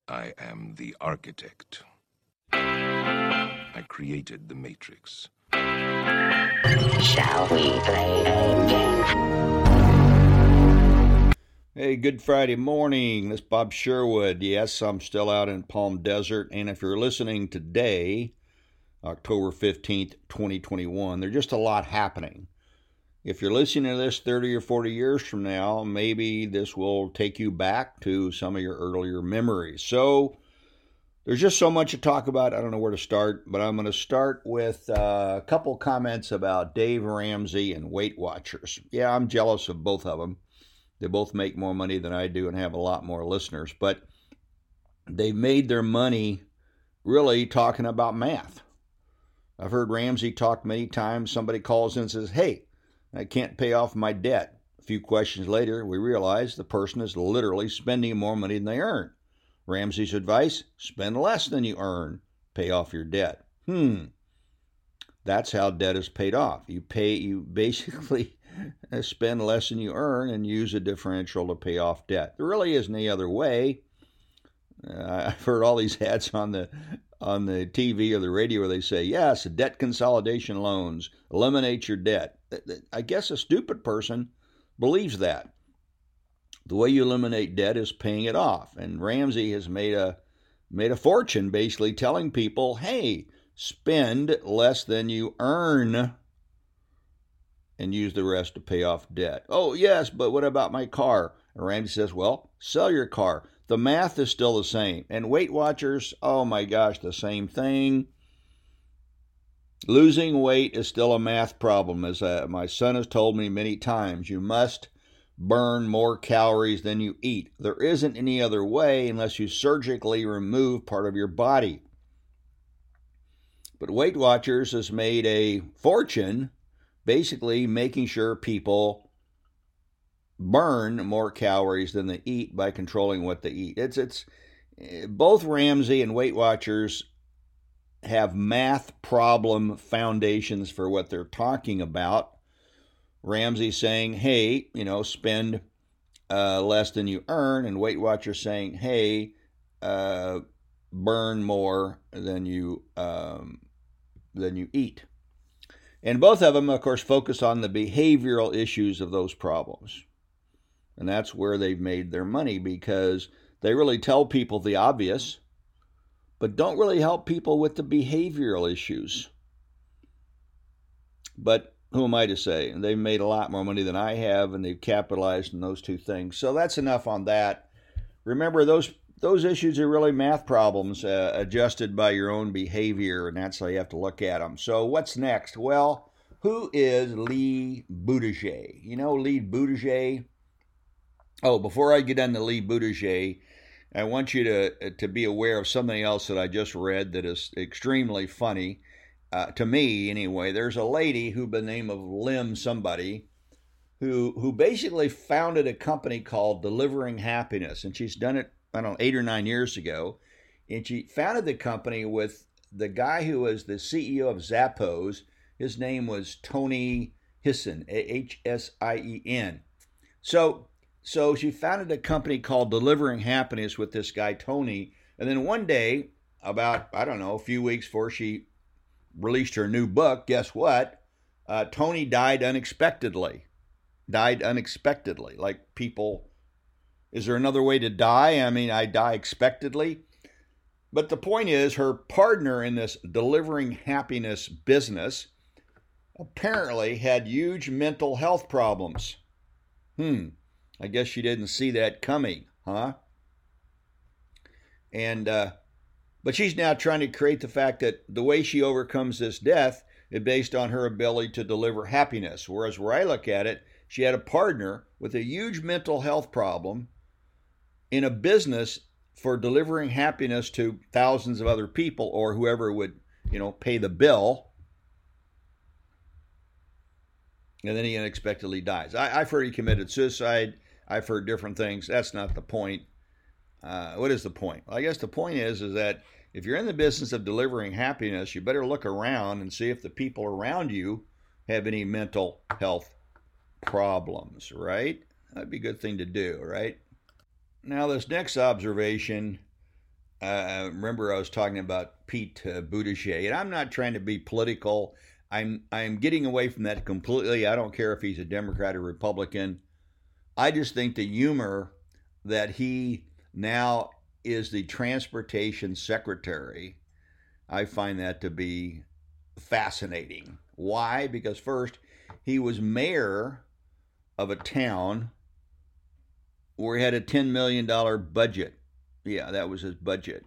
I am the architect. I created the Matrix. Shall we play a game? Hey, good Friday morning. This is Bob Sherwood. Yes, I'm still out in Palm Desert. And if you're listening today, October 15th, 2021, there's just a lot happening. If you're listening to this 30 or 40 years from now, maybe this will take you back to some of your earlier memories. So there's just so much to talk about. I don't know where to start, but I'm going to start with a couple comments about Dave Ramsey and Weight Watchers. Yeah, I'm jealous of both of them. They both make more money than I do and have a lot more listeners, but they've made their money really talking about math. I've heard Ramsey talk many times. Somebody calls in and says, hey, I can't pay off my debt. A few questions later, we realize the person is literally spending more money than they earn. Ramsey's advice, spend less than you earn. Pay off your debt. That's how debt is paid off. You basically spend less than you earn and use a differential to pay off debt. There really isn't any other way. I've heard all these ads on the TV or the radio where they say, yes, debt consolidation loans, eliminate your debt. I guess a stupid person believes that. The way you eliminate debt is paying it off. And Ramsey has made a fortune basically telling people, hey, spend less than you earn and use the rest to pay off debt. Oh, yes, but what about my car? And Ramsey says, well, sell your car. The math is still the same. And Weight Watchers, oh my gosh, the same thing. Losing weight is still a math problem. As my son has told me many times, you must burn more calories than you eat. There isn't any other way unless you surgically remove part of your body. But Weight Watchers has made a fortune basically making sure people burn more calories than they eat by controlling what they eat. It's both Ramsey and Weight Watchers have math problem foundations for what they're talking about. Ramsey saying, hey, spend less than you earn, and Weight Watchers saying, hey, burn more than you eat. And both of them, of course, focus on the behavioral issues of those problems. And that's where they've made their money, because they really tell people the obvious, but don't really help people with the behavioral issues. But who am I to say? They've made a lot more money than I have, and they've capitalized on those two things. So that's enough on that. Remember, those issues are really math problems adjusted by your own behavior, and that's how you have to look at them. So what's next? Well, who is Lee Buttigieg? You know Lee Buttigieg? Oh, before I get into Lee Buttigieg, I want you to be aware of something else that I just read that is extremely funny, to me anyway. There's a lady who by the name of Lim somebody who basically founded a company called Delivering Happiness, and she's done it, I don't know, 8 or 9 years ago, and she founded the company with the guy who was the CEO of Zappos. His name was Tony Hsien, Hsien. So she founded a company called Delivering Happiness with this guy, Tony. And then one day, about, a few weeks before she released her new book, guess what? Tony died unexpectedly. Like people, is there another way to die? I mean, I die expectedly. But the point is, her partner in this Delivering Happiness business apparently had huge mental health problems. I guess she didn't see that coming, huh? And but she's now trying to create the fact that the way she overcomes this death is based on her ability to deliver happiness. Whereas where I look at it, she had a partner with a huge mental health problem in a business for delivering happiness to thousands of other people, or whoever would, pay the bill. And then he unexpectedly dies. I've heard he committed suicide. I've heard different things. That's not the point. What is the point? Well, I guess the point is that if you're in the business of delivering happiness, you better look around and see if the people around you have any mental health problems, right? That'd be a good thing to do, right? Now, this next observation remember I was talking about Pete Buttigieg, and I'm not trying to be political. I'm getting away from that completely. I don't care if he's a Democrat or Republican. I just think the humor that he now is the transportation secretary, I find that to be fascinating. Why? Because first, he was mayor of a town where he had a $10 million budget. Yeah, that was his budget.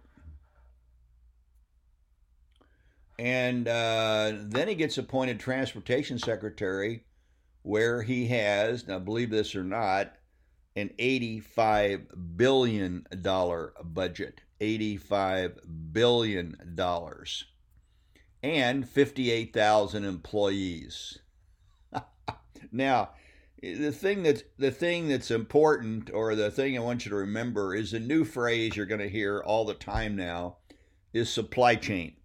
And then he gets appointed transportation secretary, where he has, now believe this or not, an $85 billion budget. $85 billion. And 58,000 employees. Now, the thing that's important, or the thing I want you to remember, is a new phrase you're going to hear all the time now, is supply chain.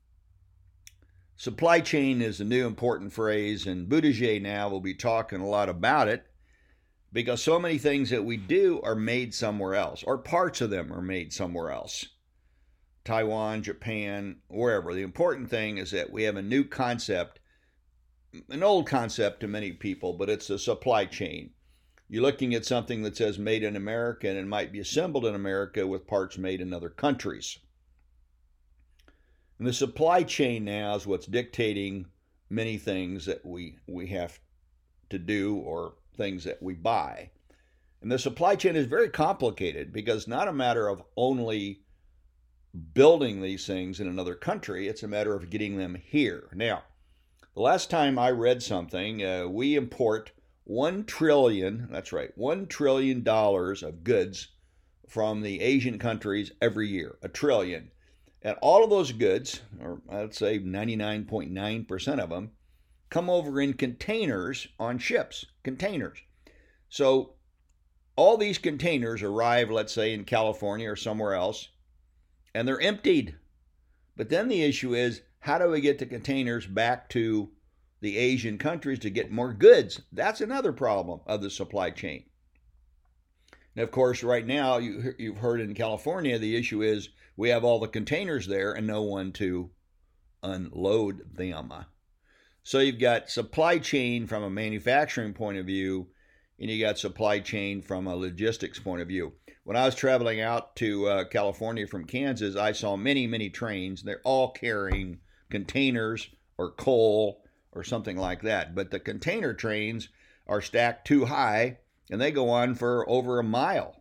Supply chain is a new important phrase, and Buttigieg now will be talking a lot about it, because so many things that we do are made somewhere else, or parts of them are made somewhere else. Taiwan, Japan, wherever. The important thing is that we have a new concept, an old concept to many people, but it's a supply chain. You're looking at something that says made in America, and it might be assembled in America with parts made in other countries. And the supply chain now is what's dictating many things that we have to do, or things that we buy. And the supply chain is very complicated, because it's not a matter of only building these things in another country, it's a matter of getting them here. Now, the last time I read something, we import $1 trillion, that's right, $1 trillion of goods from the Asian countries every year, $1 trillion. And all of those goods, or I'd say 99.9% of them, come over in containers on ships, containers. So all these containers arrive, let's say, in California or somewhere else, and they're emptied. But then the issue is, how do we get the containers back to the Asian countries to get more goods? That's another problem of the supply chain. And of course, right now, you've heard in California, the issue is we have all the containers there and no one to unload them. So you've got supply chain from a manufacturing point of view, and you got supply chain from a logistics point of view. When I was traveling out to California from Kansas, I saw many, many trains. They're all carrying containers or coal or something like that. But the container trains are stacked too high, and they go on for over a mile.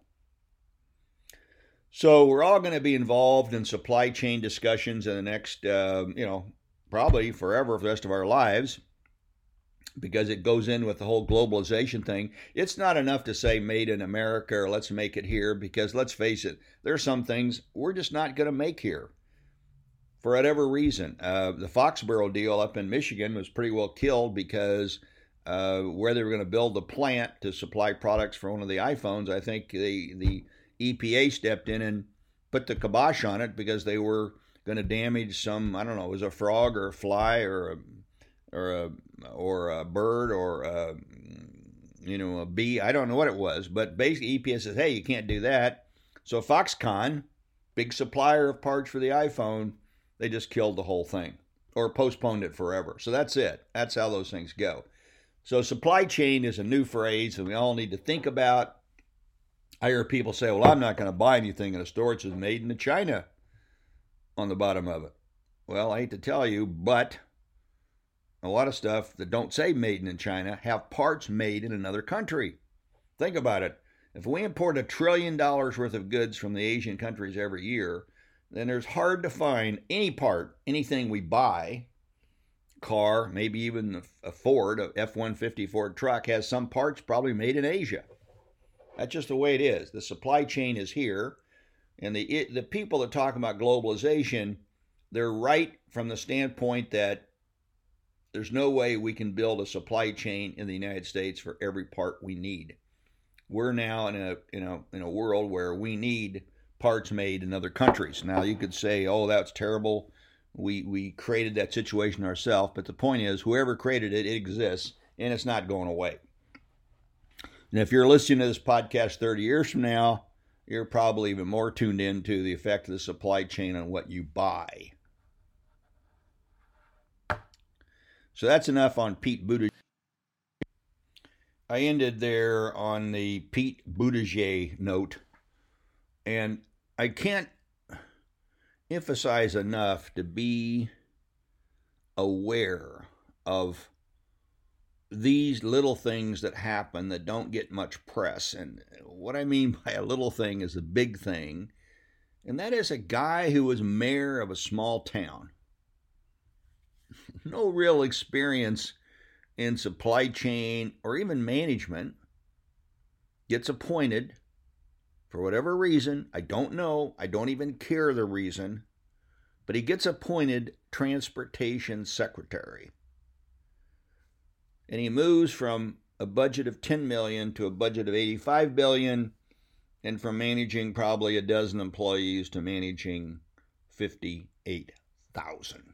So we're all going to be involved in supply chain discussions in the next, probably forever for the rest of our lives, because it goes in with the whole globalization thing. It's not enough to say made in America or let's make it here, because let's face it, there are some things we're just not going to make here for whatever reason. The Foxborough deal up in Michigan was pretty well killed because where they were going to build the plant to supply products for one of the iPhones, I think the EPA stepped in and put the kibosh on it because they were going to damage some, I don't know, it was a frog or a fly or a bird or a bee. I don't know what it was, but basically EPA says, hey, you can't do that. So Foxconn, big supplier of parts for the iPhone, they just killed the whole thing or postponed it forever. So that's it. That's how those things go. So supply chain is a new phrase that we all need to think about. I hear people say, well, I'm not going to buy anything in a store that says made in China on the bottom of it. Well, I hate to tell you, but a lot of stuff that don't say made in China have parts made in another country. Think about it. If we import $1 trillion worth of goods from the Asian countries every year, then there's hard to find any part, anything we buy, car, maybe even a Ford, a F-150 Ford truck, has some parts probably made in Asia. That's just the way it is. The supply chain is here, and the people that talk about globalization, they're right from the standpoint that there's no way we can build a supply chain in the United States for every part we need. We're now in a world where we need parts made in other countries. Now you could say, oh, that's terrible. We created that situation ourselves, but the point is, whoever created it, it exists, and it's not going away. And if you're listening to this podcast 30 years from now, you're probably even more tuned into the effect of the supply chain on what you buy. So that's enough on Pete Buttigieg. I ended there on the Pete Buttigieg note, and I can't emphasize enough to be aware of these little things that happen that don't get much press. And what I mean by a little thing is a big thing, and that is a guy who was mayor of a small town. No real experience in supply chain or even management, gets appointed for whatever reason. I don't know. I don't even care the reason. But he gets appointed transportation secretary. And he moves from a budget of $10 million to a budget of $85 billion, and from managing probably a dozen employees to managing 58,000.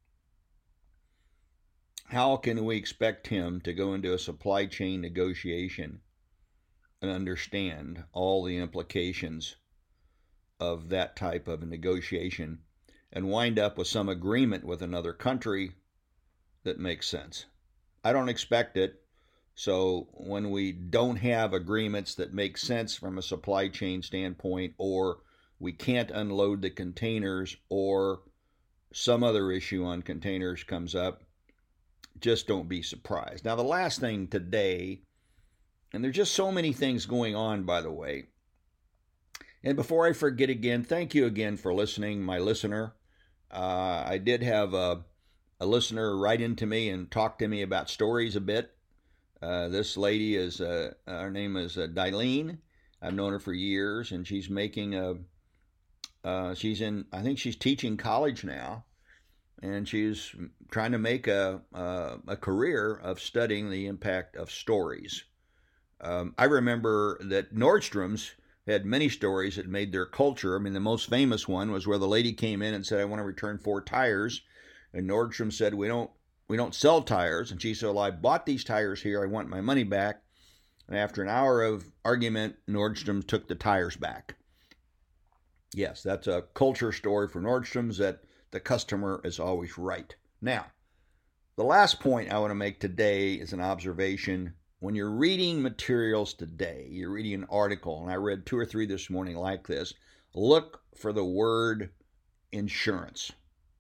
How can we expect him to go into a supply chain negotiation and understand all the implications of that type of a negotiation and wind up with some agreement with another country that makes sense? I don't expect it. So when we don't have agreements that make sense from a supply chain standpoint, or we can't unload the containers, or some other issue on containers comes up, just don't be surprised. Now, the last thing today, and there's just so many things going on, by the way. And before I forget again, thank you again for listening, my listener. I did have a listener write into me and talk to me about stories a bit. This lady is, her name is Dylene. I've known her for years, and she's making I think she's teaching college now. And she's trying to make a career of studying the impact of stories. I remember that Nordstrom's had many stories that made their culture. I mean, the most famous one was where the lady came in and said, "I want to return 4 tires." And Nordstrom said, we don't sell tires. And she said, "Well, I bought these tires here. I want my money back." And after an hour of argument, Nordstrom took the tires back. Yes, that's a culture story for Nordstrom's, that the customer is always right. Now, the last point I want to make today is an observation. When you're reading materials today, you're reading an article, and I read 2 or 3 this morning like this, look for the word insurance.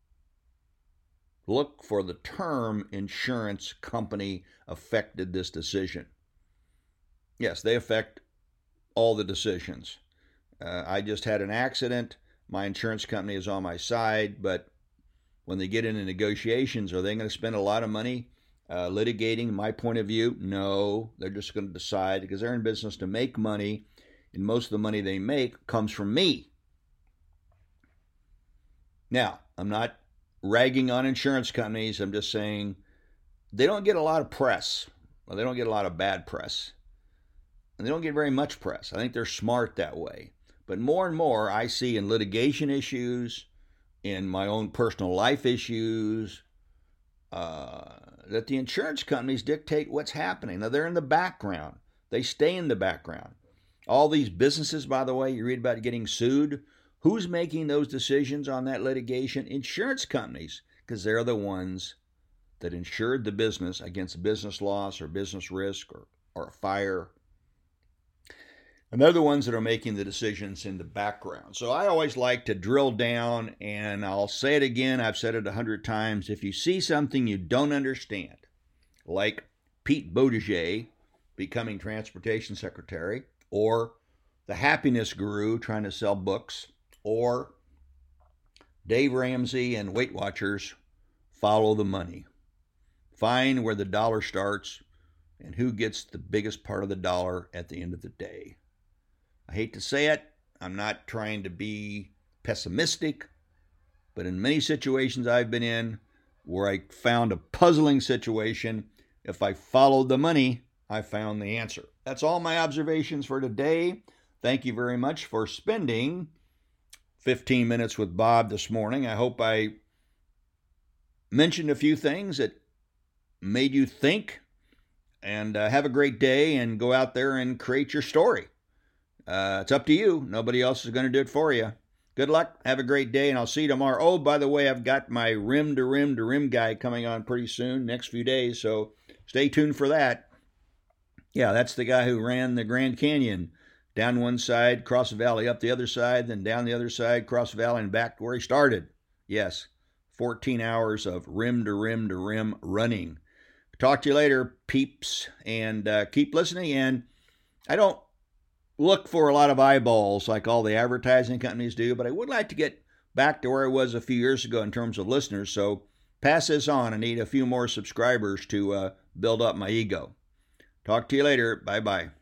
Look for the term insurance company affected this decision. Yes, they affect all the decisions. I just had an accident. My insurance company is on my side, but when they get into negotiations, are they going to spend a lot of money litigating my point of view? No, they're just going to decide, because they're in business to make money, and most of the money they make comes from me. Now, I'm not ragging on insurance companies. I'm just saying they don't get a lot of press. Well, they don't get a lot of bad press. And they don't get very much press. I think they're smart that way. But more and more I see in litigation issues, in my own personal life issues, that the insurance companies dictate what's happening. Now, they're in the background. They stay in the background. All these businesses, by the way, you read about getting sued. Who's making those decisions on that litigation? Insurance companies, because they're the ones that insured the business against business loss or business risk or a fire. And they're the ones that are making the decisions in the background. So I always like to drill down, and I'll say it again, I've said it 100 times. If you see something you don't understand, like Pete Buttigieg becoming transportation secretary, or the happiness guru trying to sell books, or Dave Ramsey and Weight Watchers, follow the money. Find where the dollar starts and who gets the biggest part of the dollar at the end of the day. I hate to say it, I'm not trying to be pessimistic, but in many situations I've been in where I found a puzzling situation, if I followed the money, I found the answer. That's all my observations for today. Thank you very much for spending 15 minutes with Bob this morning. I hope I mentioned a few things that made you think, and have a great day, and go out there and create your story. It's up to you. Nobody else is going to do it for you. Good luck. Have a great day, and I'll see you tomorrow. Oh, by the way, I've got my rim to rim to rim guy coming on pretty soon, next few days, so stay tuned for that. Yeah, that's the guy who ran the Grand Canyon down one side, cross the valley, up the other side, then down the other side, cross the valley, and back to where he started. Yes, 14 hours of rim to rim to rim running. Talk to you later, peeps, and keep listening. And I don't look for a lot of eyeballs like all the advertising companies do, but I would like to get back to where I was a few years ago in terms of listeners. So pass this on. I need a few more subscribers to build up my ego. Talk to you later. Bye-bye.